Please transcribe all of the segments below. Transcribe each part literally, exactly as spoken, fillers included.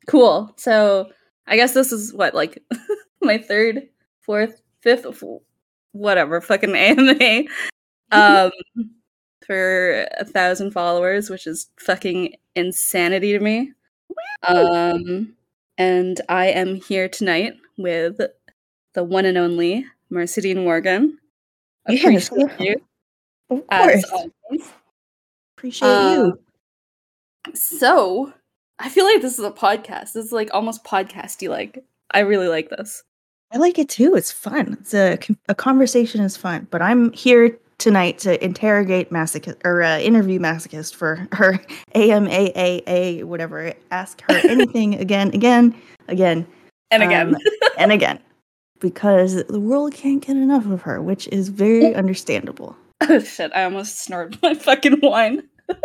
Cool. So I guess this is what, like, my third, fourth, fifth, whatever, fucking A M A. Um, for a thousand followers, which is fucking insanity to me. Um, and I am here tonight with the one and only Mercedine Morgan. Yes, Appreciate you. of As course. always. Appreciate Um, you. So, I feel like this is a podcast. This is like almost podcasty. Like, I really like this. I like it too. It's fun. It's a a conversation is fun. But I'm here tonight to interrogate Masochist or uh, interview Masochist for her A M A A A whatever. Ask her anything again, again, again, And again. um, and again, because the world can't get enough of her, which is very understandable. Oh shit! I almost snorted my fucking wine.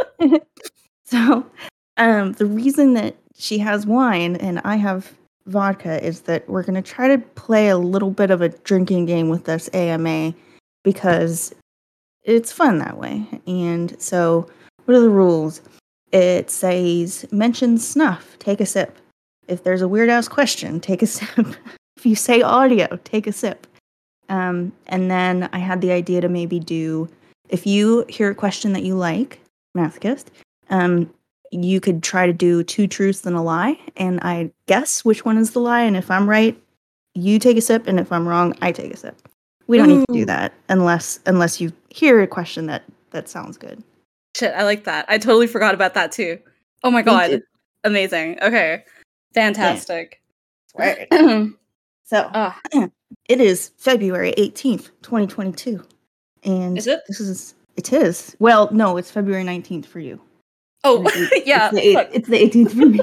So, um, the reason that she has wine and I have vodka is that we're going to try to play a little bit of a drinking game with this A M A because it's fun that way. And so, what are the rules? It says, mention snuff, take a sip. If there's a weird ass question, take a sip. If you say audio, take a sip. Um, and then I had the idea to maybe do, if you hear a question that you like, Masochist, um, you could try to do two truths and a lie, and I guess which one is the lie, and if I'm right, you take a sip, and if I'm wrong, I take a sip. We don't Ooh. need to do that unless unless you hear a question that, that sounds good. Shit, I like that. I totally forgot about that too. Oh my god. Amazing. Okay. Fantastic. Right. So, uh. It is February eighteenth, twenty twenty-two. And is it? This is, it is. Well, no, it's February nineteenth for you. Oh, it's, yeah. It's the, eight, it's the eighteenth for me.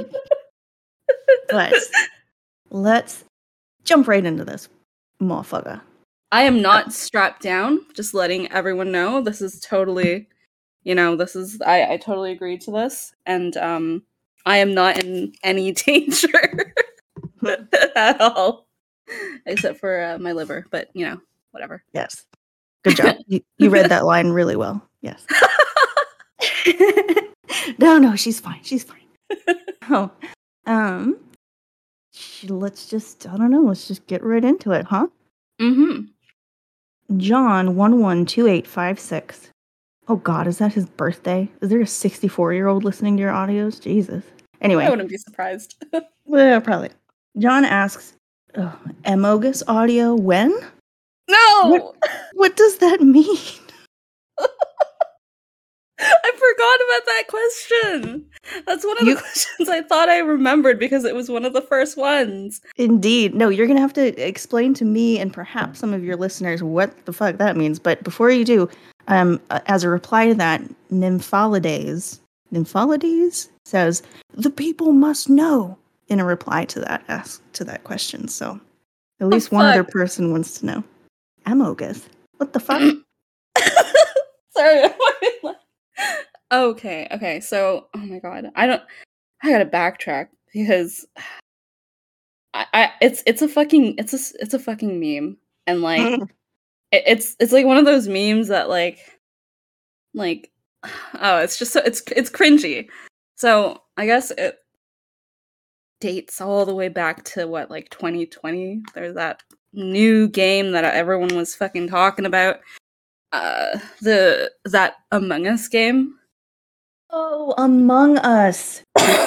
But let's jump right into this, motherfucker. I am not strapped down, just letting everyone know. This is totally, you know, this is, I, I totally agreed to this. And um, I am not in any danger at all. Except for uh, my liver, but, you know, whatever. Yes. Good job. you, you read that line really well. Yes. no, no, she's fine. She's fine. Oh, um, let's just, I don't know, let's just get right into it, huh? Mm-hmm. John one one two eight five six. Oh, God, is that his birthday? Is there a sixty-four-year-old listening to your audios? Jesus. Anyway. I wouldn't be surprised. Well, probably. John asks, oh, Amogus audio when? No! What, what does that mean? I forgot about that question. That's one of you, the questions I thought I remembered because it was one of the first ones. Indeed. No, you're going to have to explain to me and perhaps some of your listeners what the fuck that means. But before you do, um, as a reply to that, Nymphalides, Nymphalides says, the people must know, in a reply to that, ask to that question. So at least oh, one other person wants to know. Amogus. What the fuck? Sorry. Okay, okay, so, oh my god, I don't, I gotta backtrack, because, I, I it's, it's a fucking, it's a, it's a fucking meme, and, like, it, it's, it's, like, one of those memes that, like, like, oh, it's just so, it's, it's cringy, so, I guess it dates all the way back to, what, like, twenty twenty, there's that new game that everyone was fucking talking about, uh, the, that Among Us game. Oh, Among Us.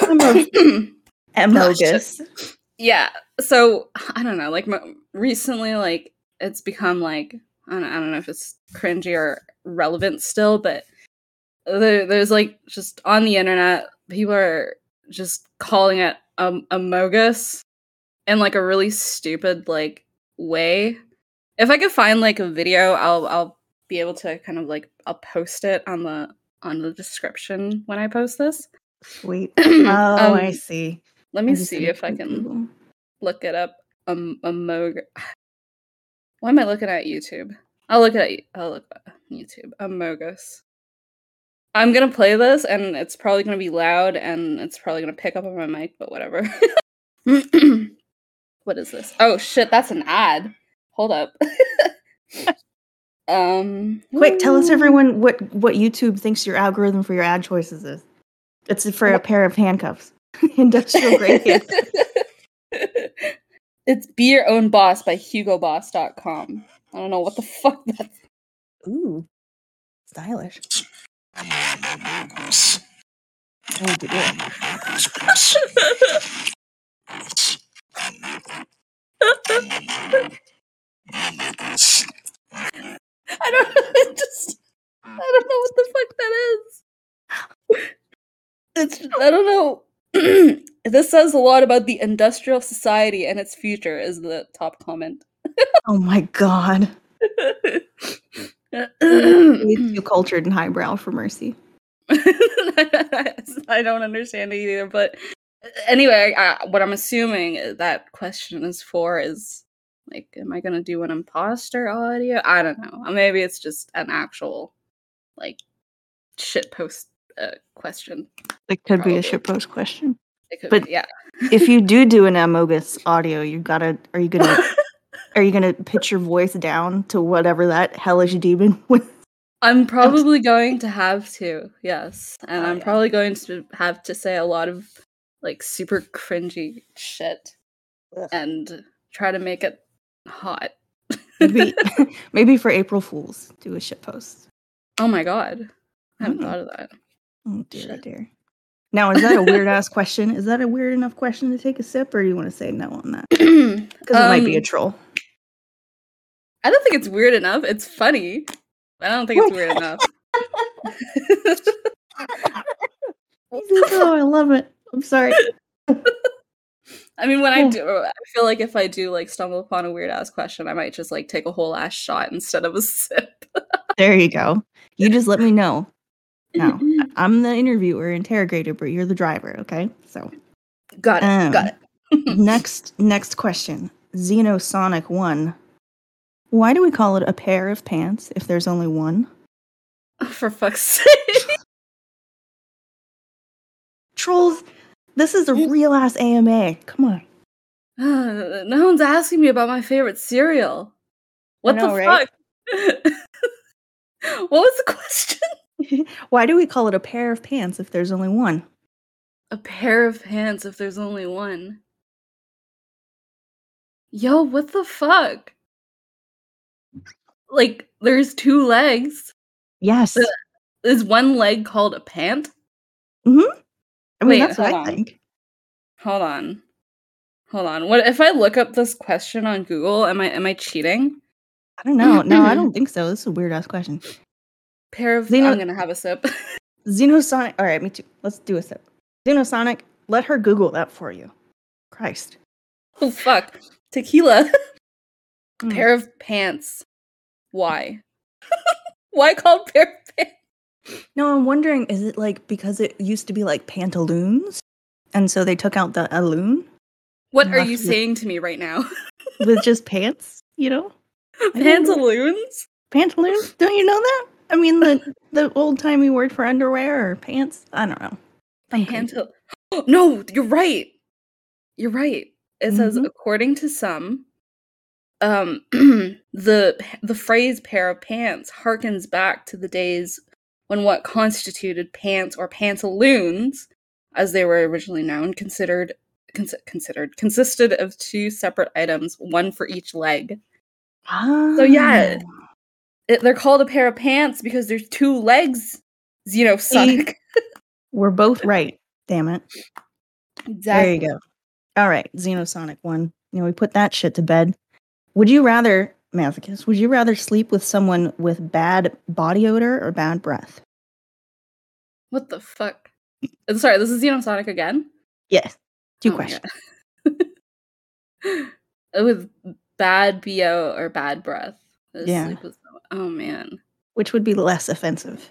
Amogus. Yeah. So, I don't know, like, mo- recently, like, it's become, like, I don't, I don't know if it's cringy or relevant still, but there, there's, like, just on the internet, people are just calling it um, Amogus in, like, a really stupid, like, way. If I could find, like, a video, I'll, I'll be able to kind of, like, I'll post it on the on the description when I post this. Sweet. Oh, um, I see. Let me I see if I can Google. Look it up. Um, Amog. Why am I looking at YouTube? I'll look at I'll look at YouTube. Amogus. I'm gonna play this, and it's probably gonna be loud, and it's probably gonna pick up on my mic, but whatever. What is this? Oh shit, that's an ad. Hold up. Um, quick, tell us everyone what, what YouTube thinks your algorithm for your ad choices is. It's for a pair of handcuffs. Industrial grade. Yeah. It's Be Your Own Boss by hugo boss dot com. I don't know what the fuck that's. Ooh, stylish. Oh dear. I don't know. Just I don't know what the fuck that is. It's I don't know. This says a lot about the industrial society and its future. Is the top comment. Oh my god. Way too cultured and highbrow for Mercy. I don't understand it either. But anyway, I, what I'm assuming that question is for is like, am I gonna do an imposter audio? I don't know. Maybe it's just an actual like shit post uh, question. It could Probably. be a shitpost question. It could But be, yeah. If you do do an Amogus audio, you gotta. Are you gonna? Are you gonna pitch your voice down to whatever that hellish demon was? I'm probably going to have to, yes. And Oh, I'm yeah. probably going to have to say a lot of like super cringy shit Ugh. and try to make it hot. Maybe, maybe for April Fools, do a shitpost. Oh my god. I haven't Mm. thought of that. Oh dear, oh Shit. dear. Now, is that a weird ass question? Is that a weird enough question to take a sip, or do you want to say no on that? Because it might be a Um, troll. I don't think it's weird enough. It's funny. I don't think it's weird enough. Oh, I love it. I'm sorry. I mean, when I Yeah. do, I feel like if I do like stumble upon a weird ass question, I might just like take a whole ass shot instead of a sip. There you go. You just let me know. Now, I'm the interviewer, interrogator, but you're the driver, okay? So, Got it. um, got it. next, next question. Xenosonic one. Why do we call it a pair of pants if there's only one? For fuck's sake. Trolls, this is a real ass A M A. Come on. Uh, no one's asking me about my favorite cereal. What know, the right? fuck? What was the question? Why do we call it a pair of pants if there's only one? A pair of pants if there's only one. Yo, what the fuck? Like, there's two legs. Yes. The- Is one leg called a pant? Mm-hmm. I mean, Wait, that's what hold I on. think. Hold on. Hold on. What if I look up this question on Google? Am I am I cheating? I don't know. No, I don't think so. This is a weird ass question. Pair of Xeno- I'm gonna have a sip. Xenosonic. All right, me too. Let's do a sip. Xenosonic, let her Google that for you. Christ. Oh fuck. Tequila. Mm. Pair of pants. Why? Why called pair of pants? No, I'm wondering, is it like because it used to be like pantaloons? And so they took out the aloon? What And are left you with- saying to me right now? With just pants, you know? I don't know. Pantaloons? Pantaloons? Don't you know that? I mean, the the old timey word for underwear or pants? I don't know. I'm crazy. Pantal- no, you're right. You're right. It says, Mhm. according to some, um, the the phrase "pair of pants" harkens back to the days when what constituted pants or pantaloons, as they were originally known, considered cons- considered consisted of two separate items, one for each leg. So yeah, Ah. it, they're called a pair of pants because there's two legs. Xenosonic. We're both right. Damn it. Exactly. There you go. All right, Xenosonic one. You know, we put that shit to bed. Would you rather, Masochist, would you rather sleep with someone with bad body odor or bad breath? What the fuck? Uh, Sorry, this is Xenosonic again? Yes. Two Oh my questions. God. With bad B O or bad breath. This Yeah. sleep with someone- Oh man. Which would be less offensive?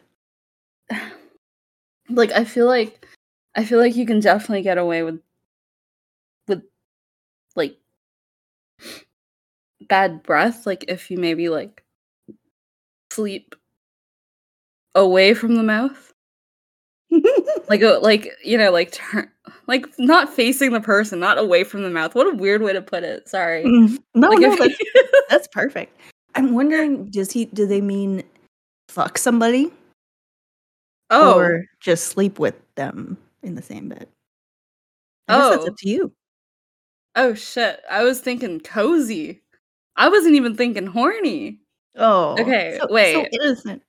Like I feel like I feel like you can definitely get away with with like bad breath, like if you maybe like sleep away from the mouth. Like a, like you know, like turn like not facing the person, not away from the mouth. What a weird way to put it. Sorry. Mm, no, Like no, if that's, you- that's perfect. I'm wondering, does he? Do they mean fuck somebody oh, or just sleep with them in the same bed? I guess that's up Oh. to you. Oh, shit. I was thinking cozy. I wasn't even thinking horny. Oh, Okay, so so wait. innocent.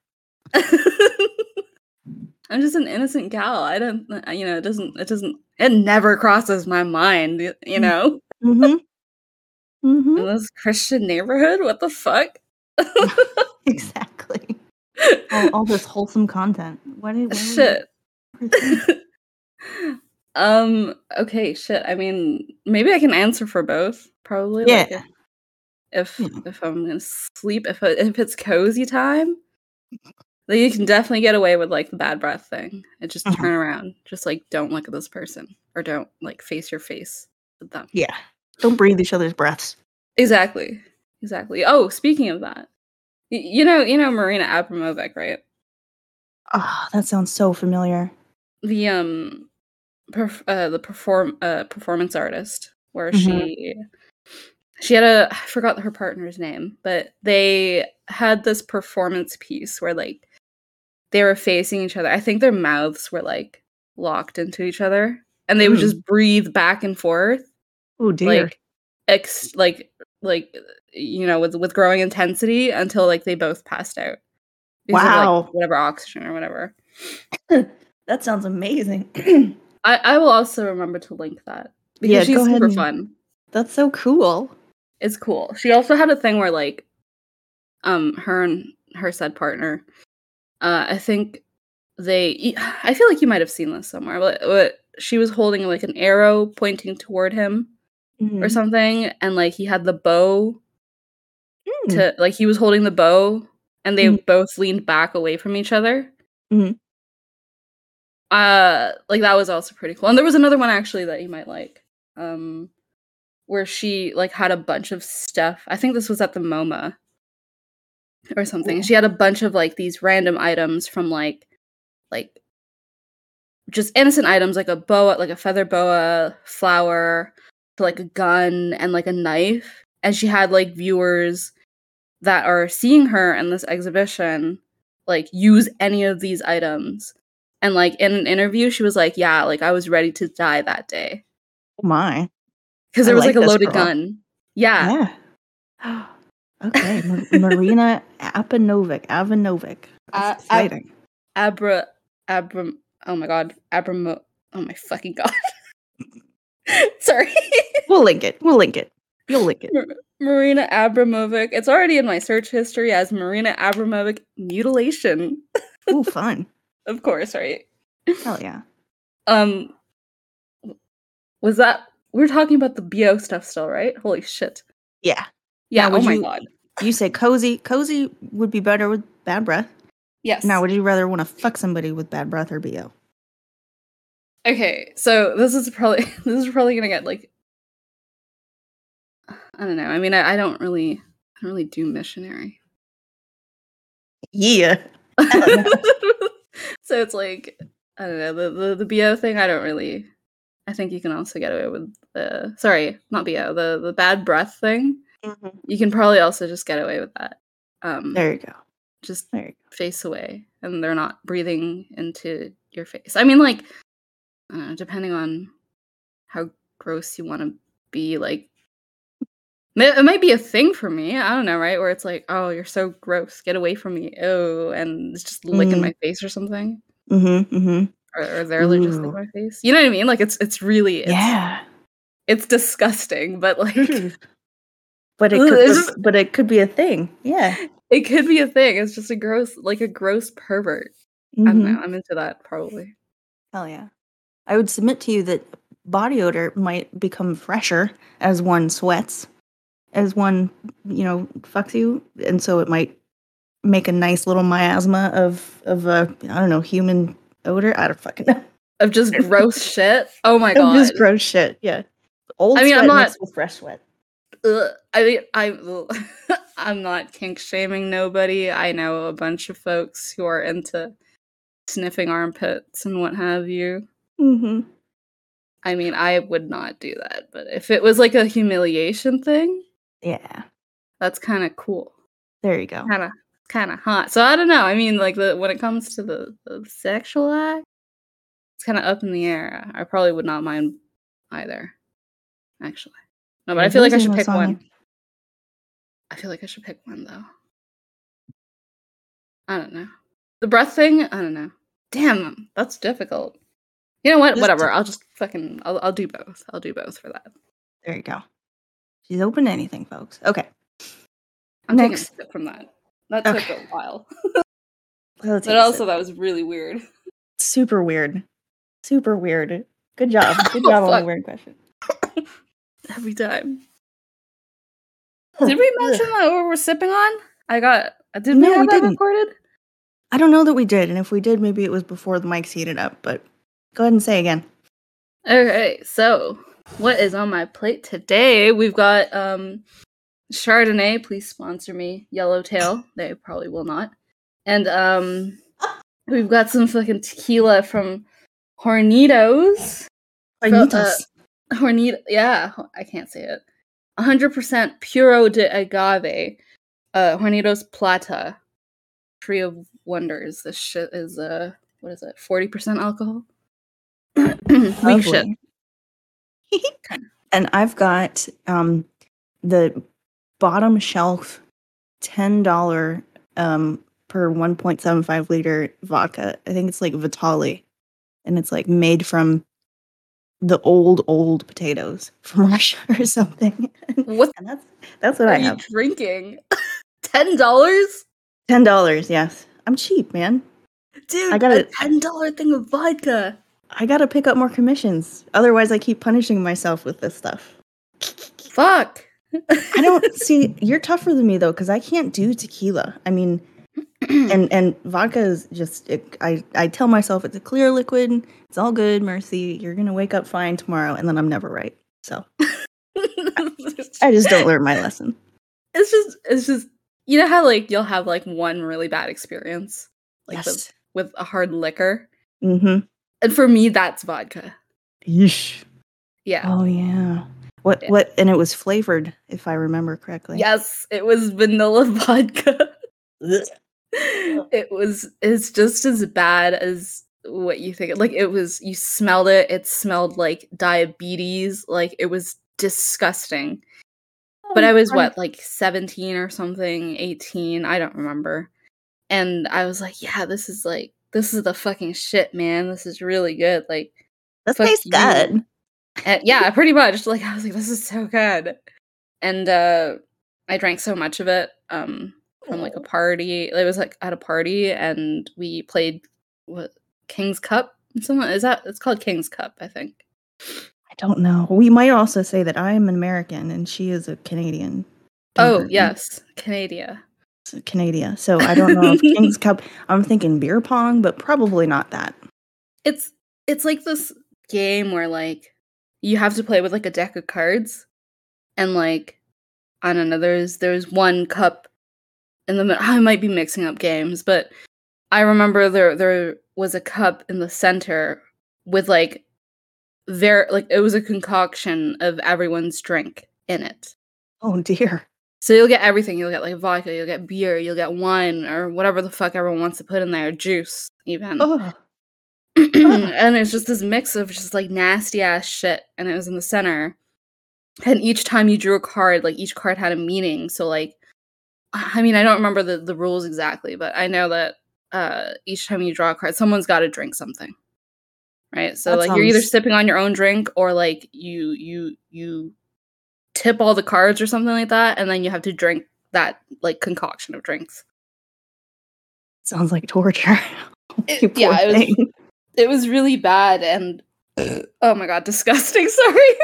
I'm just an innocent gal. I don't, uh, you know, it doesn't, it doesn't, it never crosses my mind, y- you Mm. know? Mhm. Mhm. In this Christian neighborhood? What the fuck? Exactly. All all this wholesome content. Why did why would you Shit. ever think? Um, okay, shit. I mean, maybe I can answer for both, probably, Yeah. like, if if Yeah. if I'm gonna sleep, if it if it's cozy time, then you can definitely get away with, like, the bad breath thing, and just Mhm. turn around. Just, like, don't look at this person, or don't, like, face your face with them. Yeah. Don't breathe each other's breaths. Exactly. Exactly. Oh, speaking of that, y you know you know Marina Abramovic, right? Ah, that sounds so familiar. The, um, perf uh, the perform uh, performance artist, where Mhm. she she had a I forgot her partner's name, but they had this performance piece where, like, they were facing each other. I think their mouths were, like, locked into each other, and they would Mm. just breathe back and forth, Oh, dear. like, ex like like, you know, with with growing intensity until, like, they both passed out because of, like, Wow. whatever oxygen or whatever. That sounds amazing. I I will also remember to link that Yeah, because go she's ahead super and fun. that's so cool. It's cool. She also had a thing where, like, um, her and her said partner, uh, I think they e I feel like you might have seen this somewhere, but but she was holding, like, an arrow pointing toward him or Mhm. something, and, like, he had the bow Mm. to like, he was holding the bow, and they Mhm. both leaned back away from each other. Mhm. Uh, like, that was also pretty cool, and there was another one actually that you might like, um, where she, like, had a bunch of stuff. I think this was at the MoMA or something. Cool. She had a bunch of, like, these random items from, like like, just innocent items, like a boa like a feather boa, flower, to, like, a gun, and, like, a knife, and she had, like, viewers that are seeing her in this exhibition, like, use any of these items, and, like, in an interview, she was like, "Yeah, like, I was ready to die that day." Oh my. 'Cause I there was, like, like a this loaded girl. gun. Yeah. Yeah. Okay, Mar Marina Apanovic Avanovic. That's A ab exciting. Abra Abram oh my god, Abramo oh my fucking god. Sorry. We'll link it. We'll link it. You'll link it. Mar Marina Abramovic. It's already in my search history as Marina Abramovic mutilation. Ooh, fun. Of course, right? Hell yeah. Um, w was that we're talking about the B O stuff still, right? Holy shit. Yeah. Yeah, Now, oh would my you god. you say cozy? Cozy would be better with bad breath. Now, Yes. would you rather wanna fuck somebody with bad breath or B O? Okay, so this is probably this is probably gonna get, like I don't know, I mean, I I don't really I don't really do missionary. Yeah. Hell yeah. So it's like, I don't know, the the the B O thing, I don't really I think you can also get away with the sorry, not B O, the the bad breath thing. Mhm. You can probably also just get away with that. Um, There you go. just There you go. face away, and they're not breathing into your face. I mean, like, uh, depending on how gross you wanna be, like may it might be a thing for me, I don't know, right? Where it's like, "Oh, you're so gross, get away from me, ew," and it's just licking Mm. my face or something. Mhm, mhm. Or or they're like just Ooh. licking my face. You know what I mean? Like, it's it's really it's Yeah. it's disgusting, but, like, ugh, But it could it's but just but it could be a thing. Yeah. it could be a thing, it's just a gross like, a gross pervert. I don't know, Mhm. I'm into that probably. Hell yeah. I would submit to you that body odor might become fresher as one sweats, as one, you know, fucks you, and so it might make a nice little miasma of of, uh, I don't know, human odor? I don't fucking know. Of just gross shit? Oh my Of god. just gross shit, yeah. I Old mean, I'm sweat not mixed with fresh sweat. ugh, I mean, I ugh, I'm not kink shaming nobody, I know a bunch of folks who are into sniffing armpits and what have you. Mhm. I mean, I would not do that, but if it was, like, a humiliation thing, Yeah. that's kinda cool. There you go. Kinda kinda hot. So, I don't know, I mean, like, the when it comes to the the sexual act, it's kinda up in the air. I probably would not mind, either. Actually, no, but You're I feel like I losing should us pick on one. it. I feel like I should pick one though. I don't know. The breath thing. I don't know. Damn, that's difficult. You know what? Just Whatever. do- I'll just fucking. I'll. I'll do both. I'll do both for that. There you go. She's open to anything, folks. Okay. I'm Next. taking a sip from that. That took Okay. a while. We'll take But a also, sip. that was really weird. Super weird. Super weird. Good job. Good Oh, job on the fuck. weird question. Every time. Did we mention that what we're sipping on? I got. Did we No, have we that didn't. recorded? I don't know that we did, and if we did, maybe it was before the mics heated up, but go ahead and say again. Okay, so what is on my plate today? We've got um Chardonnay, please sponsor me. Yellowtail, they probably will not. And um we've got some fucking tequila from Hornitos. Hornitos. Uh, Hornito, yeah, I can't say it. one hundred percent Puro de Agave. Uh, Hornitos Plata. Tree of Wonders. This shit is, uh, what is it, forty percent alcohol? Weak shit. And I've got um, the bottom shelf ten dollars um, per one point seven five liter vodka. I think it's like Vitali. And it's like made from the old, old potatoes from Russia or something. What and that's, that's what are I you have. drinking? ten dollars? ten dollars, yes. I'm cheap, man. Dude, I gotta, a ten dollars thing of vodka. I gotta pick up more commissions. Otherwise, I keep punishing myself with this stuff. Fuck. I don't see. You're tougher than me though, because I can't do tequila. I mean, and and vodka is just. It, I I tell myself it's a clear liquid. It's all good, Mercy. You're gonna wake up fine tomorrow, and then I'm never right. So I, I just don't learn my lesson. It's just. It's just. You know how like you'll have like one really bad experience, like Yes. with with a hard liquor. Mm-hmm. And for me, that's vodka. Yeesh. Yeah. Oh yeah. What Yeah. what? And it was flavored, if I remember correctly. Yes, it was vanilla vodka. It was. It's just as bad as what you think. Like it was. You smelled it. It smelled like diabetes. Like it was disgusting. But I was what, like seventeen or something, eighteen. I don't remember. And I was like, yeah, this is like, this is the fucking shit, man. This is really good. Like, This fuck tastes you. good. And yeah, pretty much. Like, I was like, this is so good. And uh, I drank so much of it um, from like a party. It was like at a party, and we played what King's Cup. Something is that? It's called King's Cup, I think. I don't know. We might also say that I am an American and she is a Canadian. Oh drinker. yes, Canada. It's Canada. So I don't know if King's Cup. I'm thinking beer pong, but probably not that. It's it's like this game where like you have to play with like a deck of cards, and like I don't know. There's there's one cup in the middle. I might be mixing up games, but I remember there there was a cup in the center with like there like it was a concoction of everyone's drink in it. Oh dear. So you'll get everything. You'll get like vodka, you'll get beer, you'll get wine, or whatever the fuck everyone wants to put in there, juice even. Oh. And it's just this mix of just like nasty ass shit, and it was in the center. And each time you drew a card, like each card had a meaning. So like, I mean, I don't remember the, the rules exactly, but I know that uh, each time you draw a card, someone's got to drink something, right? So That like you're either sounds- sipping on your own drink, or like you you you tip all the cards or something like that, and then you have to drink that like concoction of drinks. Sounds like torture. It- You poor yeah, it was- thing. It was really bad, and oh my god, disgusting. Sorry.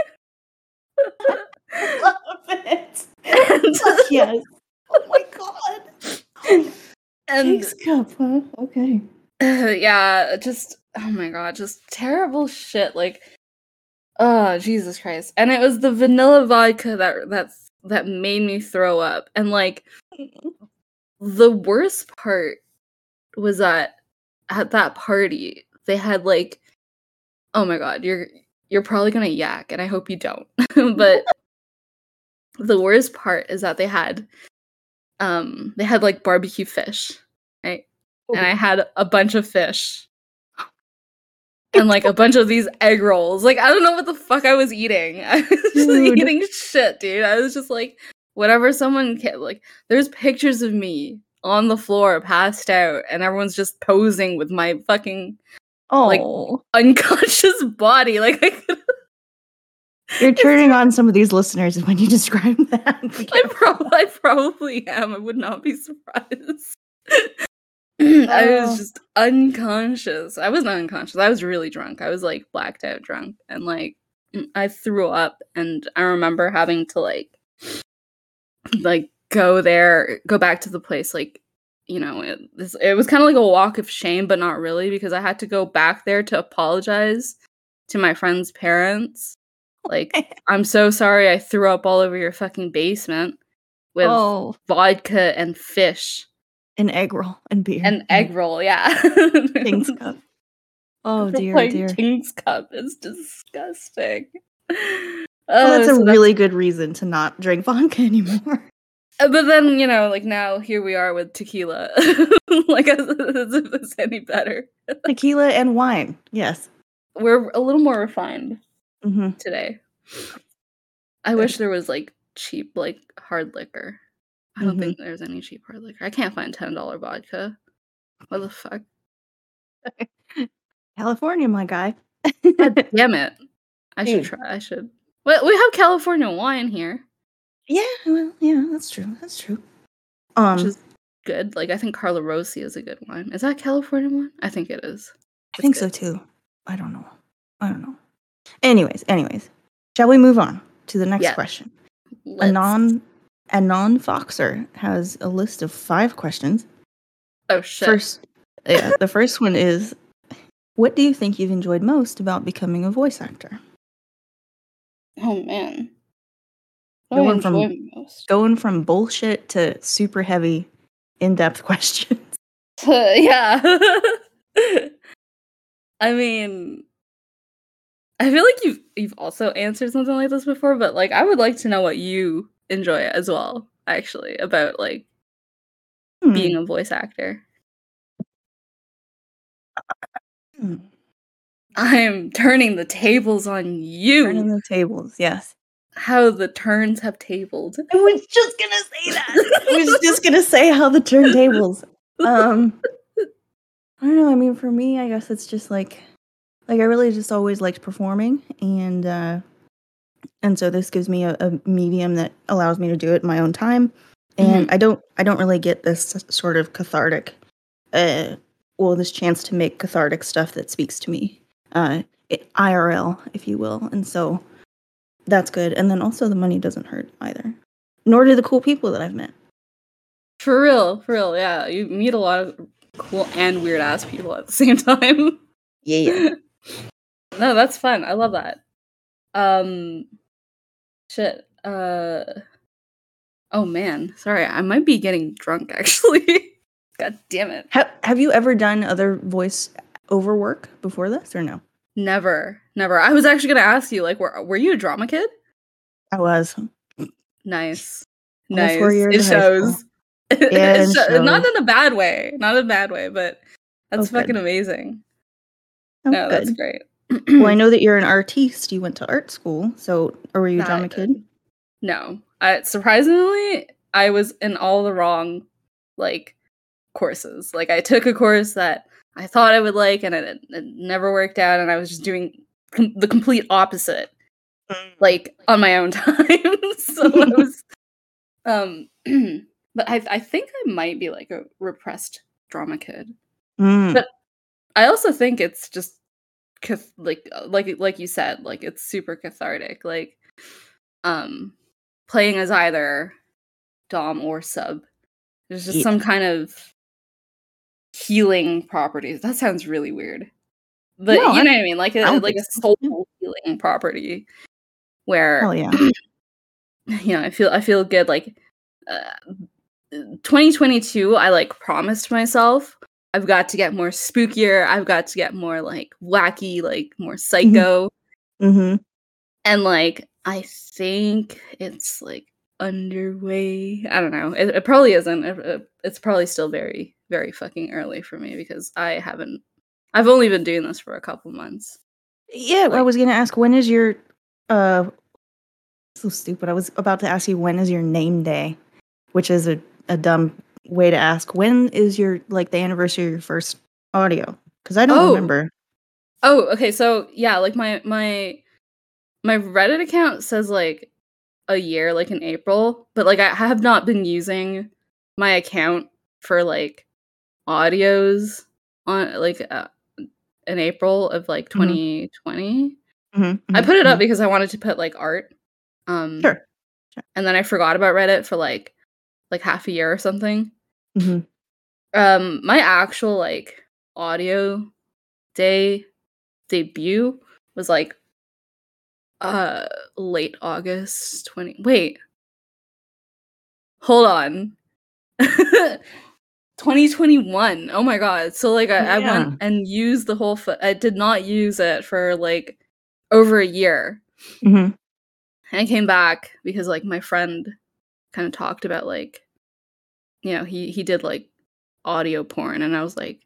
Love it. and, Yes. Oh my god. and King's Cup, huh? Okay. yeah, just oh my god, just terrible shit. Like, oh Jesus Christ! And it was the vanilla vodka that that that made me throw up. And like, the worst part was that at that party they had like, oh my god, you're you're probably gonna yak, and I hope you don't. But the worst part is that they had, um, they had like barbecue fish, right? And I had a bunch of fish. and like a bunch of these egg rolls. Like, I don't know what the fuck I was eating. I was just Dude. eating shit, dude. I was just like, whatever someone can, like, there's pictures of me on the floor, passed out, and everyone's just posing with my fucking like Oh, unconscious body. Like, I could, you're turning on some of these listeners when you describe that. Be I, careful. prob- I probably am. I would not be surprised. I was Oh. just unconscious. I wasn't unconscious. I was really drunk. I was like blacked out drunk, and like I threw up. And I remember having to like like go there, go back to the place. Like, you know, it, this, it was kind of like a walk of shame, but not really, because I had to go back there to apologize to my friend's parents. Like, I'm so sorry I threw up all over your fucking basement with Oh, vodka and fish an egg roll and beer and egg roll. Yeah. King's Cup. Oh dear, like dear. King's Cup is disgusting. Well, that's Uh, a so really good reason to not drink vodka anymore. uh, but then, you know, like now here we are with tequila. Like, as, as if it's any better. Tequila and wine. Yes. We're a little more refined Mm-hmm. today. I wish there was like cheap, like hard liquor. I don't Mhm. think there's any cheap hard liquor. I can't find ten dollar vodka. What the fuck? California, my guy. God damn it. I should Dude. try. I should. Well, we have California wine here, Yeah, well, yeah, that's true. That's true. which Um, is good. Like, I think Carla Rossi is a good wine. Is that California wine? I think it is. I It's think good. so too. I don't know. I don't know. Anyways, anyways, shall we move on to the next Yeah. question? Let's- Anon Anon Foxer has a list of five questions. Oh shit. First, yeah, the first one is, what do you think you've enjoyed most about becoming a voice actor? Oh man. What do I Going from enjoy most? going from bullshit to super heavy, in-depth questions. Yeah. I mean, I feel like you've you've also answered something like this before, but like I would like to know what you enjoy as well, actually, about like Hmm. being a voice actor. Hmm. I'm turning the tables on you. Turning the tables, yes. How the turns have tabled. I was just gonna say that. I was just gonna say how the turntables. Um, I don't know. I mean, for me, I guess it's just like, like I really just always liked performing, and uh, and so this gives me a, a medium that allows me to do it in my own time, and Mhm. I don't, I don't really get this sort of cathartic, uh, well, this chance to make cathartic stuff that speaks to me, uh, it, I R L, if you will, and so that's good. And then also the money doesn't hurt either, nor do the cool people that I've met. For real, for real, yeah. You meet a lot of cool and weird ass people at the same time. Yeah. No, that's fun. I love that. Um shit. Uh Oh man. Sorry, I might be getting drunk actually. God damn it. Have Have you ever done other voice over work before this, or no? Never. Never. I was actually gonna ask you, like, were were you a drama kid? I was. Nice. All Nice. four years It of high school. shows. It Yeah, it sho- Not shows. in a bad way. Not in a bad way, but that's Oh, good. fucking amazing. Oh, No, that's good. great. Well, I know that you're an artiste. You went to art school, so or were you a Nah, I drama kid? No. I, surprisingly, I was in all the wrong, like, courses. Like, I took a course that I thought I would like, and it, it never worked out, and I was just doing com- the complete opposite, like, on my own time. So I was, um, but I, I think I might be, like, a repressed drama kid. Mm. But I also think it's just, cath- like, like, like you said, like, it's super cathartic. Like, um, playing as either dom or sub. There's just Yeah. some kind of healing properties. That sounds really weird. But No, you I- know what I mean? Like I a don't like think a so. soul healing property where Hell yeah. you know, I feel I feel good. Like uh, twenty twenty-two, I like promised myself I've got to get more spookier. I've got to get more like wacky, like more psycho. Mm-hmm. And like I think it's like underway. I don't know. It, it probably isn't. It, it- it's probably still very, very fucking early for me because I haven't I've only been doing this for a couple months. Yeah, like, I was gonna ask, when is your uh so stupid. I was about to ask you, when is your name day? Which is a, a dumb way to ask. When is your like the anniversary of your first audio? Because I don't oh. remember. Oh, okay, so yeah, like my my my Reddit account says like a year, like in April, but like I have not been using my account for like audios on like uh, in April of like twenty twenty. Mm-hmm, mm-hmm, I put it mm-hmm. up because I wanted to put like art. Um sure. sure. And then I forgot about Reddit for like like half a year or something. Mm-hmm. Um my actual like audio day debut was like uh late August twenty. Wait. Hold on. twenty twenty-one. Oh my god. So like I, yeah. I went and used the whole f- I did not use it for like over a year. Mm-hmm. And I came back because like my friend kind of talked about like, you know, he he did like audio porn, and I was like,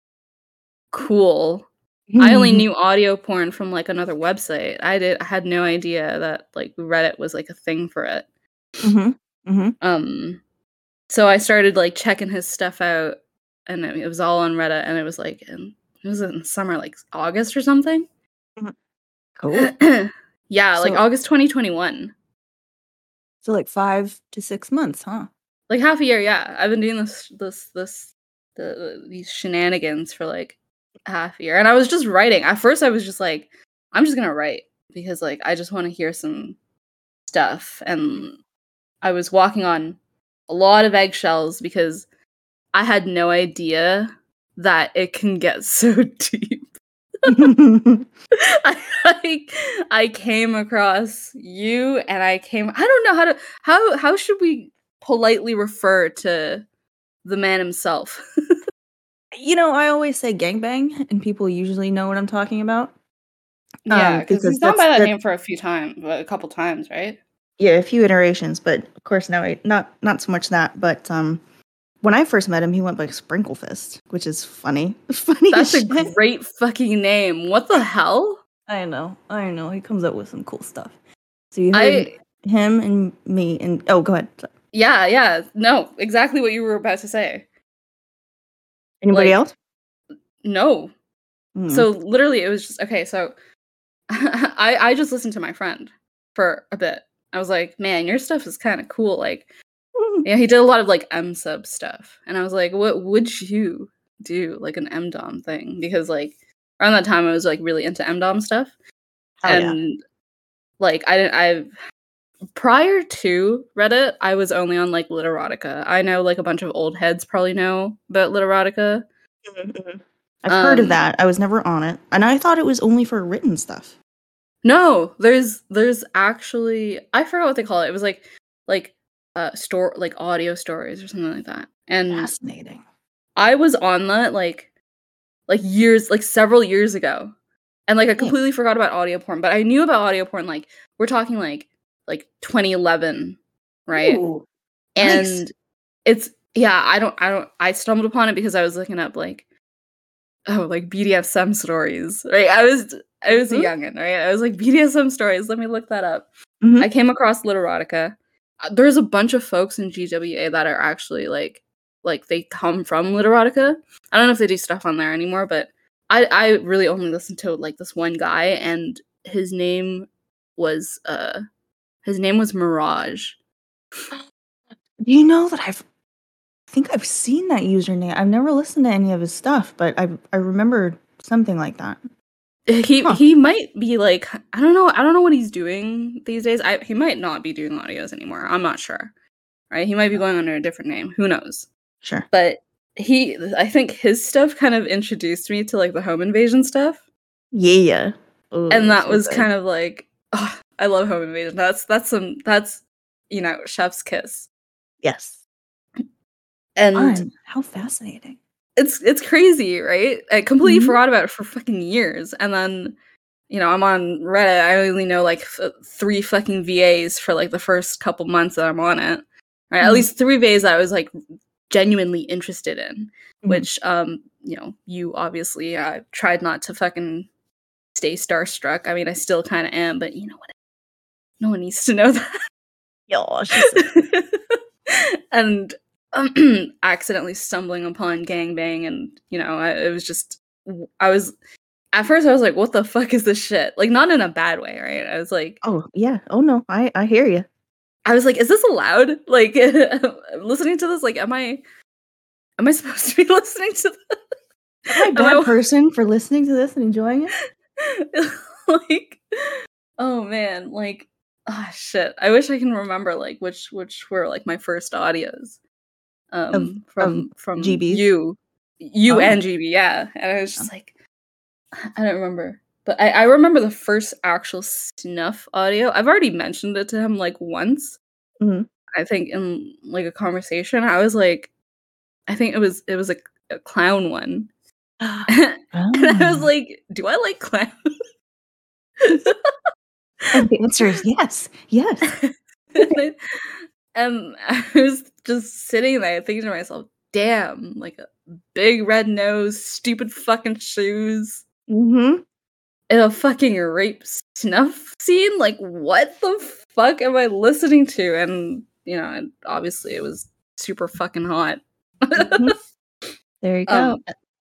cool. Mm-hmm. I only knew audio porn from like another website. I did I had no idea that like Reddit was like a thing for it. Mm-hmm. Mm-hmm. Um so I started like checking his stuff out, and it, it was all on Reddit, and it was like in, it was in summer, like August or something. Mm-hmm. Cool. Yeah, so, like August twenty twenty-one. So like five to six months, huh? Like half a year, yeah. I've been doing this this this the, these shenanigans for like half a year, and I was just writing. At first I was just like, I'm just gonna write because like I just want to hear some stuff, and I was walking on a lot of eggshells because I had no idea that it can get so deep. I, I I came across you, and I came I don't know how to how how should we politely refer to the man himself? You know, I always say gangbang, and people usually know what I'm talking about. Yeah, um, because he's gone by that name for a few times, a couple times, right? Yeah, a few iterations, but of course now I, not not so much that. But um, when I first met him, he went by Sprinkle Fist, which is funny. Funny. That's a shit. Great fucking name. What the hell? I know, I know. He comes up with some cool stuff. So you heard I, him and me, and oh, go ahead. Yeah, yeah. No, exactly what you were about to say. Anybody like, else? No. Mm. So literally, it was just okay. So I I just listened to my friend for a bit. I was like, man, your stuff is kind of cool. Like, yeah, he did a lot of like M sub stuff, and I was like, what would you do, like an M dom thing? Because like around that time, I was like really into M dom stuff, oh, and yeah. like I didn't I. Prior to Reddit, I was only on like Literotica. I know like a bunch of old heads probably know about Literotica. Mm-hmm. I've um, heard of that. I was never on it, and I thought it was only for written stuff. No, there's there's actually I forgot what they call it. It was like like uh store like audio stories or something like that. And fascinating. I was on that like like years like several years ago, and like I completely yeah. forgot about audio porn. But I knew about audio porn. Like we're talking like. like twenty eleven, right? Ooh, and nice. It's yeah, I don't I don't I stumbled upon it because I was looking up like oh like B D S M stories, right? I was I was mm-hmm. a youngin', right? I was like B D S M stories, let me look that up. Mm-hmm. I came across Literotica. There's a bunch of folks in G W A that are actually like like they come from Literotica. I don't know if they do stuff on there anymore, but I I really only listened to like this one guy, and his name was uh His name was Mirage. Do you know that I've I think I've seen that username. I've never listened to any of his stuff, but I I remember something like that. He huh. he might be like I don't know I don't know what he's doing these days. I he might not be doing audios anymore. I'm not sure. Right? He might be going under a different name. Who knows? Sure. But he I think his stuff kind of introduced me to like the home invasion stuff. Yeah. Ooh, and that so was good. Kind of like oh, I love home invasion. That's that's some that's you know chef's kiss. Yes. And Fun. How fascinating. It's it's crazy, right? I completely mm-hmm. forgot about it for fucking years, and then you know I'm on Reddit. I only know like f- three fucking V As for like the first couple months that I'm on it. Right, mm-hmm. At least three V As that I was like genuinely interested in, Mhm. which um you know, you obviously uh, tried not to fucking stay starstruck. I mean, I still kind of am, but you know what? No one needs to know that. Yo, she's so sweet. And um, accidentally stumbling upon gangbang, and you know, I, it was just I was at first I was like, what the fuck is this shit? Like, not in a bad way, right? I was like, Oh yeah. Oh no, I I hear you. I was like, is this allowed? Like, listening to this, like, am I am I supposed to be listening to this? Am I a bad person for listening to this and enjoying it? Like, oh man, like, ah, oh, shit. I wish I can remember like which which were like my first audios, um, of from of from G Bs? you, you Oh. and G B, yeah. And I was just Oh. like, I don't remember, but I I remember the first actual Snuff audio. I've already mentioned it to him like once. Mhm. I think in like a conversation. I was like, I think it was it was a, a clown one. And I was Oh. like, do I like clowns? And the answer is yes. Yes. and, I, and I was just sitting there thinking to myself, damn, like a big red nose, stupid fucking shoes, Mm-hmm. in a fucking rape snuff scene? Like, what the fuck am I listening to? And, you know, and obviously it was super fucking hot. Mm-hmm. There you go. Um,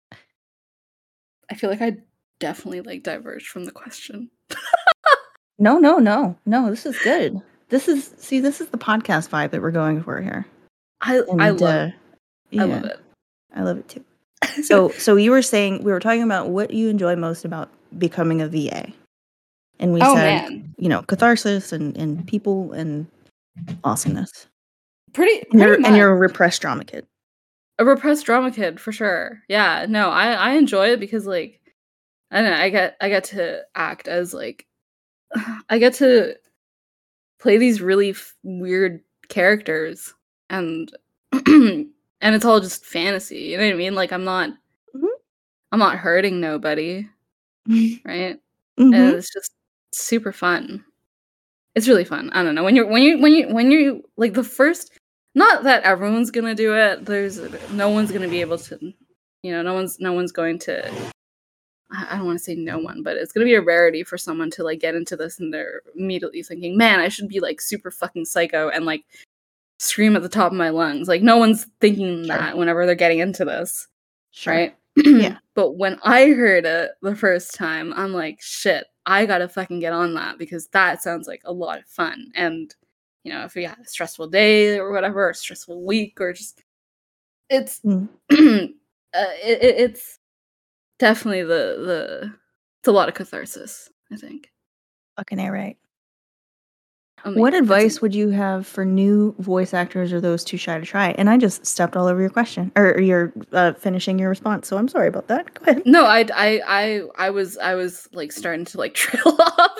I feel like I definitely like diverged from the question. No, no, no, no. This is good. This is see. This is the podcast vibe that we're going for here. I And, I love uh, it. yeah, I love it. I love it too. So, so you were saying we were talking about what you enjoy most about becoming a V A, and we Oh, said, man. you know, catharsis and and people and awesomeness. Pretty, And pretty you're much. and you're a repressed drama kid. A repressed drama kid for sure. Yeah, no, I I enjoy it because like I don't know, I get I get to act as like I get to play these really f- weird characters, and and it's all just fantasy. You know what I mean? Like I'm not Mhm. I'm not hurting nobody, right? Mhm. And it's just super fun. It's really fun. I don't know. When you're when you when you when you like the first, not that everyone's gonna do it. There's no one's gonna be able to, you know, no one's no one's going to. I I don't want to say no one, but it's gonna be a rarity for someone to like get into this and they're immediately thinking, "Man, I should be like super fucking psycho and like scream at the top of my lungs." Like no one's thinking Sure. that whenever they're getting into this, Sure. right? Yeah. But when I heard it the first time, I'm like, shit, I gotta fucking get on that because that sounds like a lot of fun. And, you know, if you had a stressful day or whatever, or a stressful week, or just, it's, Mm. uh, it, it, it's definitely the, the, it's a lot of catharsis, I think. Fucking A, right. I mean, What that's advice a- would you have for new voice actors or those too shy to try? And I just stepped all over your question or, or your uh, finishing your response, so I'm sorry about that. Go ahead. No, I, I, I, I was, I was like starting to like trail off.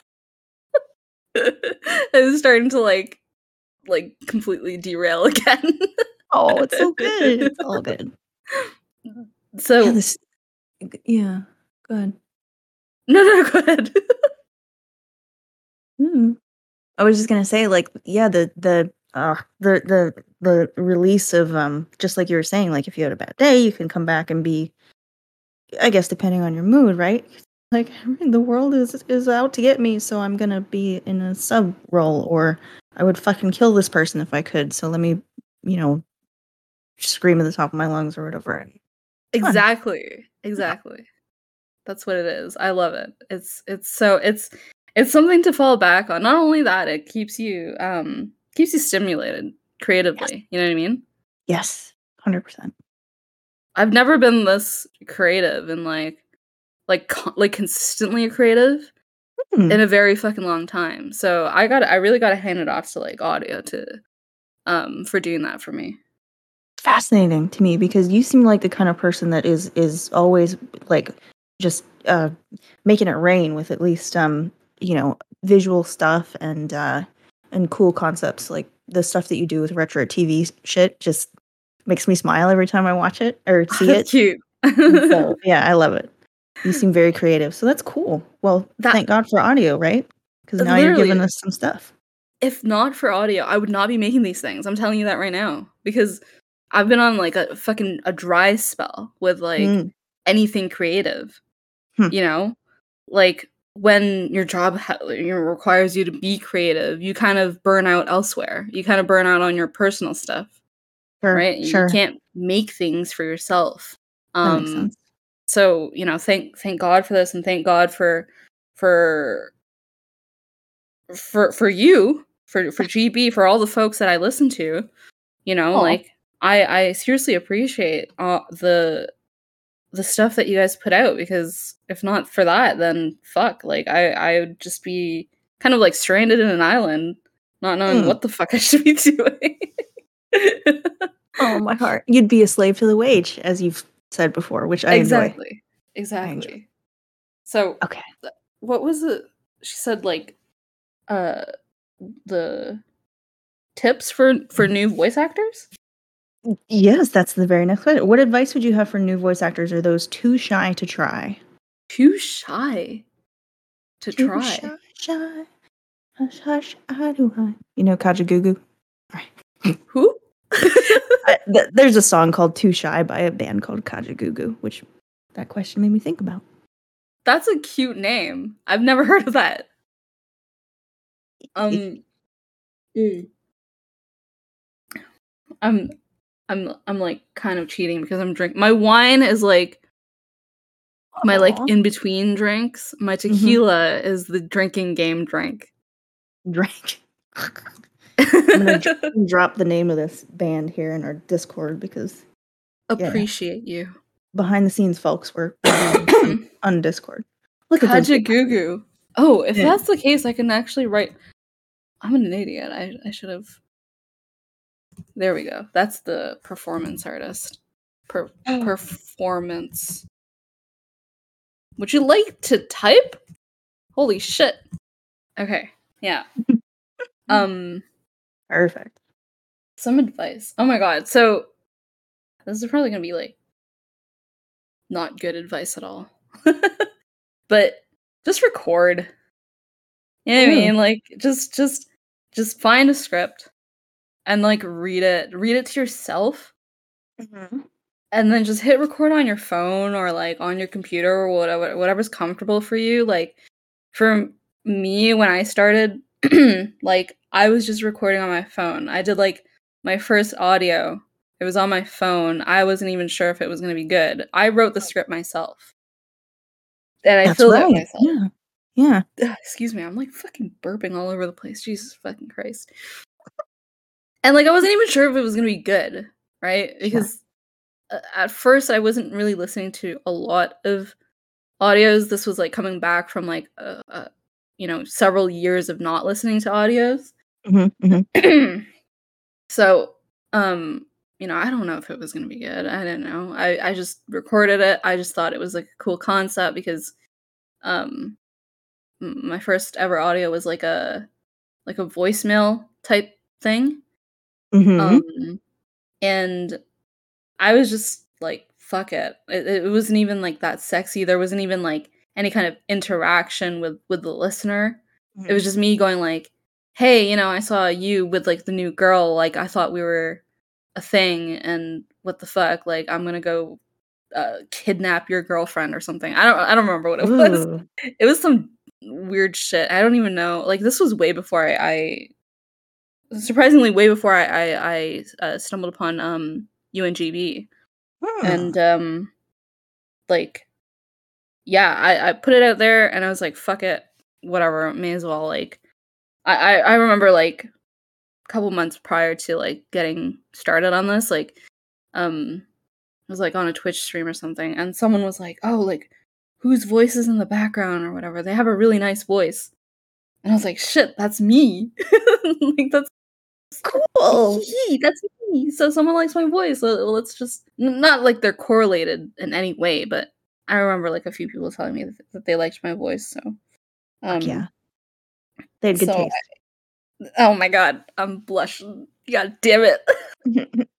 I was starting to like, like completely derail again. Oh, it's so good. It's all good. So Yeah, this, yeah. Go ahead. no, no, go ahead. Mm. I was just gonna say, like, yeah, the the uh the the the release of um, just like you were saying, like if you had a bad day, you can come back and be, I guess, depending on your mood, right? Like the world is is out to get me, so I'm gonna be in a sub role, or I would fucking kill this person if I could. So let me, you know, scream at the top of my lungs or whatever. Fun. Exactly. Exactly. That's what it is. I love it. It's it's so it's it's something to fall back on. Not only that, it keeps you um keeps you stimulated creatively. Yes. You know what I mean? Yes, one hundred percent. I've never been this creative and like like co- like consistently creative Hmm. in a very fucking long time. So I got I really got to hand it off to like audio to um for doing that for me. Fascinating to me because you seem like the kind of person that is is always like just uh making it rain with at least um you know visual stuff and uh and cool concepts. Like the stuff that you do with retro T V shit just makes me smile every time I watch it or see That's it. cute. And so yeah, I love it. You seem very creative, so that's cool. Well, That- thank God for audio, right? Because now you're Literally. giving us some stuff. If not for audio, I would not be making these things. I'm telling you that right now because I've been on like a fucking a dry spell with like Mm. anything creative. Hmm. You know, like when your job ha- you know, requires you to be creative, you kind of burn out elsewhere. You kind of burn out on your personal stuff, Sure, right? You sure. can't make things for yourself. That makes Um, sense. so you know, thank thank God for this, and thank God for for for for you, for for G B, for all the folks that I listen to. You know, Aw. like I I seriously appreciate uh, the the stuff that you guys put out, because if not for that, then fuck, like I I would just be kind of like stranded in an island, not knowing Mm. what the fuck I should be doing. Oh, my heart. You'd be a slave to the wage, as you've said before, which I enjoy. Exactly. I enjoy. Exactly. So, Okay. th- what was it? She said like uh the tips for for new voice actors? Yes, that's the very next question. What advice would you have for new voice actors? Are those too shy to try? Too shy to Too try. shy, shy. Hush, hush, I do I. You know Kajagoogoo? Right. Who? I, th- there's a song called Too Shy by a band called Kajagoogoo, which that question made me think about. That's a cute name. I've never heard of that. Um mm. I'm I'm I'm like kind of cheating because I'm drinking. My wine is like my like Aw. in between drinks. My tequila is the drinking game drink. Drink. I'm gonna dr- drop the name of this band here in our Discord because Appreciate you. behind the scenes folks were on, on Discord. Look at this. Kajagoogoo. Oh, if Yeah. that's the case, I can actually write. I'm an idiot. I I should have. There we go. That's the performance artist. Per- performance. Would you like to type? Holy shit. Okay. Yeah. um. Perfect. Some advice. Oh my god. So this is probably gonna be like not good advice at all. But just record. You know what I Ooh. mean? Like just just just find a script and like read it. Read it to yourself. Mm-hmm. And then just hit record on your phone or like on your computer or whatever whatever's comfortable for you. Like for me when I started, like I was just recording on my phone. I did like my first audio. It was on my phone. I wasn't even sure if it was going to be good. I wrote the script myself. And I That's filled right. it myself. Yeah. Yeah. Ugh, excuse me. I'm like fucking burping all over the place. Jesus fucking Christ. And like I wasn't even sure if it was going to be good, right? Because uh, at first I wasn't really listening to a lot of audios. This was like coming back from like uh, uh, you know, several years of not listening to audios. Mm-hmm. Mm-hmm. So, um, you know, I don't know if it was gonna be good. I don't know. I I just recorded it. I just thought it was like a cool concept because, um, m- my first ever audio was like a like a voicemail type thing. Mm-hmm. Um, and I was just like, fuck it. it. It wasn't even like that sexy. There wasn't even like any kind of interaction with with the listener. It was just me going like, hey, you know, I saw you with like the new girl. Like I thought we were a thing, and what the fuck? Like I'm gonna go uh, kidnap your girlfriend or something. I don't I don't remember what it was. Ooh. It was some weird shit. I don't even know. Like this was way before I, I surprisingly way before I I, I uh, stumbled upon um U N G B. Hmm. And um like yeah, I, I put it out there and I was like, fuck it, whatever, may as well. Like I, I, I remember like a couple months prior to like getting started on this, like um I was like on a Twitch stream or something, and someone was like, oh, like whose voice is in the background or whatever. They have a really nice voice. And I was like, shit, that's me. Like that's Cool. that's me. So someone likes my voice. So let's just not like they're correlated in any way, but I remember like a few people telling me that, that they liked my voice. So, um, Fuck yeah. They had good so taste. I, oh my god, I'm blushing. God damn it.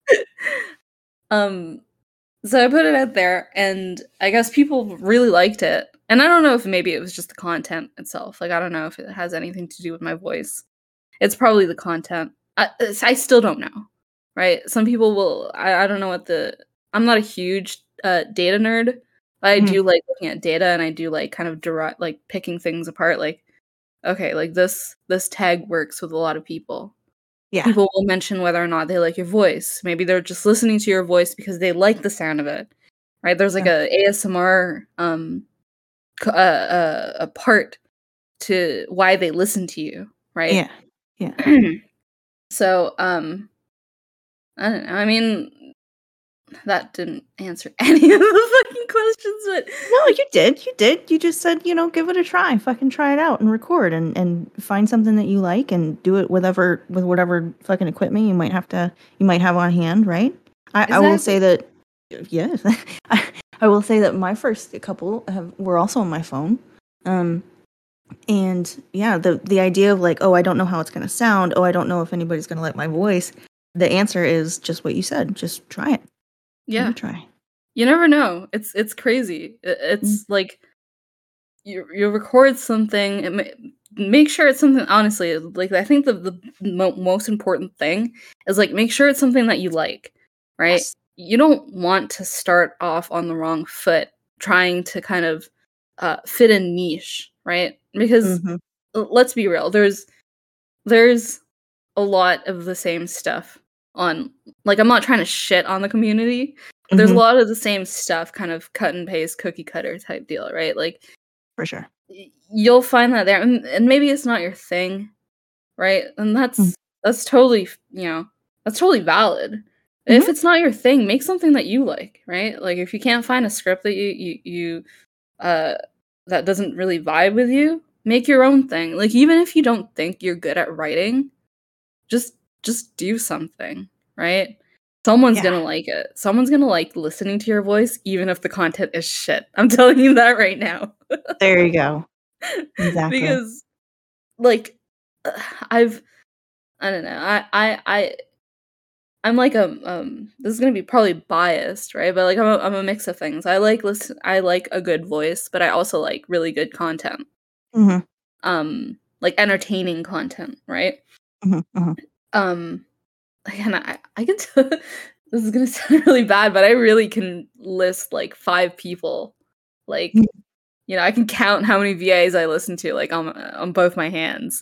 um, so I put it out there, and I guess people really liked it. And I don't know if maybe it was just the content itself. Like I don't know if it has anything to do with my voice. It's probably the content. I, I still don't know, right? Some people will I, I don't know what the I'm not a huge uh, data nerd, but I Mhm. do like looking at data and I do like kind of direct like picking things apart. Like, okay, like this this tag works with a lot of people. Yeah. People will mention whether or not they like your voice. Maybe they're just listening to your voice because they like the sound of it, right? There's like Yeah. a A S M R um c- uh, uh, a part to why they listen to you, right? Yeah. Yeah. So, um, I don't know. I mean, that didn't answer any of the fucking questions, but No, you did. You did. You just said, you know, give it a try. Fucking try it out and record and, and find something that you like and do it whatever with whatever fucking equipment you might have to you might have on hand, right? I, I will say exactly. that yes. I, I will say that my first couple have were also on my phone. Um and yeah, the the idea of like, oh, I don't know how it's gonna sound, oh, I don't know if anybody's gonna like my voice. The answer is just what you said. Just try it. Give it Yeah, a try. you never know. It's it's crazy. I- Mm, It's like you you record something. And ma- make sure it's something. Honestly, like I think the the mo- most important thing is like make sure it's something that you like, right? yes. You don't want to start off on the wrong foot trying to kind of uh, fit a niche, right? Because Mm-hmm. l- let's be real. There's there's a lot of the same stuff on like I'm not trying to shit on the community, but there's a Mm-hmm. lot of the same stuff kind of cut and paste cookie cutter type deal, right? Like For sure. y- you'll find that there and, and maybe it's not your thing, right? And that's that's totally, f- you know, that's totally valid. If Mm-hmm. it's not your thing, make something that you like, right? Like if you can't find a script that you you, you uh that doesn't really vibe with you, make your own thing. Like even if you don't think you're good at writing, just just do something, right? Someone's Yeah. gonna like it. Someone's gonna like listening to your voice, even if the content is shit. I'm telling you that right now. There you go. Exactly. Because like I've I don't know. I I I I'm like a um this is gonna be probably biased, right? But like I'm a, I'm a mix of things. I like listen I like a good voice, but I also like really good content. Mhm. Um like entertaining content, right? Mhm. Mhm. Um Again, I I can t this is gonna sound really bad, but I really can list, like, five people. Like, Mm, you know, I can count how many V As I listen to, like, on my on both my hands.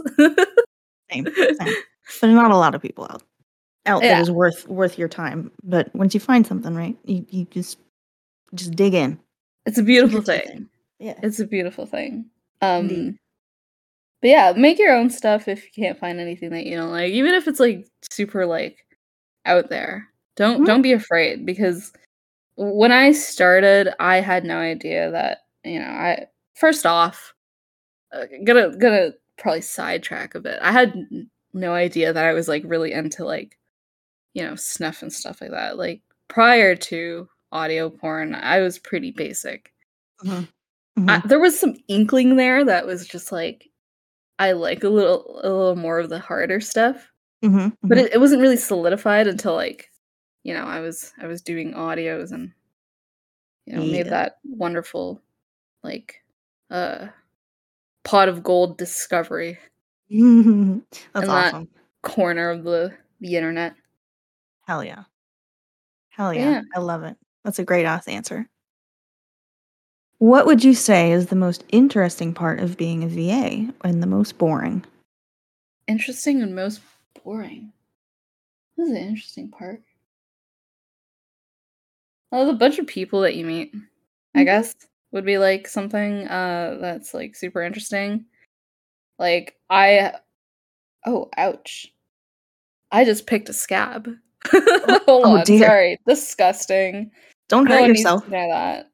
same, same. There's not a lot of people out out that Yeah, is worth worth your time, but once you find something, right, you you just just dig in. it's a Sink beautiful your teeth in. thing. Yeah, It's a beautiful thing. indeed. Um, but yeah, make your own stuff if you can't find anything that you don't like, even if it's, like, super, like, out there. Don't Mhm. don't be afraid because when I started, I had no idea that, you know, I first off Uh, gonna gonna probably sidetrack a bit. I had n no idea that I was, like, really into, like, you know, snuff and stuff like that. Like, prior to audio porn, I was pretty basic. Mhm. I Mhm. there was some inkling there that was just, like, I like a little a little more of the harder stuff, Mhm. but Mhm. it it wasn't really solidified until, like, you know, I was I was doing audios and, you know, made Yeah. that wonderful, like, uh, pot of gold discovery That's in that awesome. corner of the the internet. Hell yeah. Hell But yeah. yeah, I love it. That's a great ass answer. What would you say is the most interesting part of being a V A and the most boring? interesting and most boring. This is the interesting part. Well, the bunch of people that you meet, I Mhm. guess, would be like something uh that's like super interesting. Like I oh, ouch. I just picked a scab. Oh, Hold oh on, dear. sorry. Disgusting. Don't No hurt one needs yourself. to know that.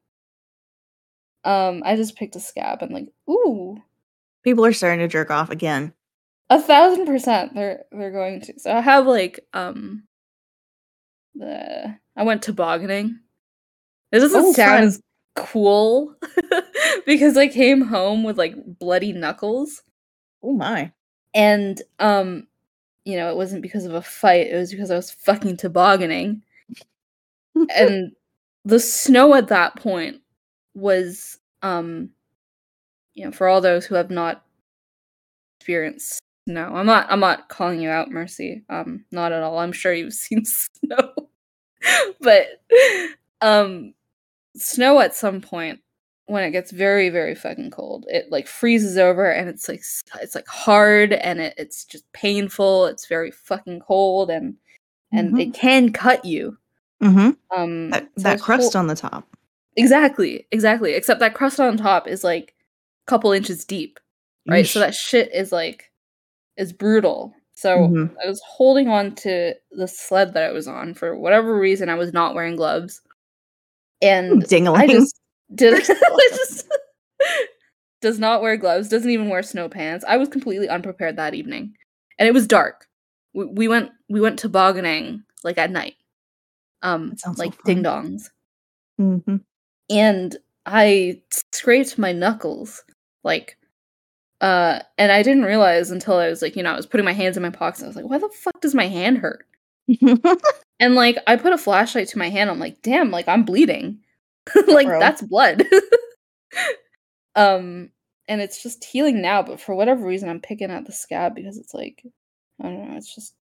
Um, I just picked a scab and like, ooh, People are starting to jerk off again. a thousand percent they're they're going to. So I have like um the I went tobogganing. It doesn't Oh, sound fun. as cool because I came home with, like, bloody knuckles, Oh my. and, um, you know, it wasn't because of a fight, it was because I was fucking tobogganing, and the snow at that point was, um, you know, for all those who have not experienced No, I'm not I'm not calling you out, Mercy. Um, not at all. I'm sure you've seen snow. But, um, snow at some point, when it gets very, very fucking cold, it, like, freezes over and it's, like, s it's, like, hard and it it's just painful, it's very fucking cold and and it Mhm. can cut you. Mhm. Um, That so that this whole crust on the top. Exactly, exactly, except that crust on top is, like, couple inches deep, right? So Yeesh. that shit is, like is brutal. So, Mhm. I was holding on to the sled that I was on, for whatever reason, I was not wearing gloves. And I Dingling. just did First of all. I just does not wear gloves, doesn't even wear snow pants. I was completely unprepared that evening, and it was dark. W we went we went tobogganing, like, at night, um, That sounds so like fun. ding-dongs. Mhm. And I scraped my knuckles, like, uh, and I didn't realize until I was, like, you know, I was putting my hands in my pockets, and I was like, "Why the fuck does my hand hurt?" And, like, I put a flashlight to my hand, I'm like, "Damn, like, I'm bleeding." Like, Uh-oh. that's blood. Um, and it's just healing now, but for whatever reason, I'm picking at the scab because it's, like, I don't know, it's just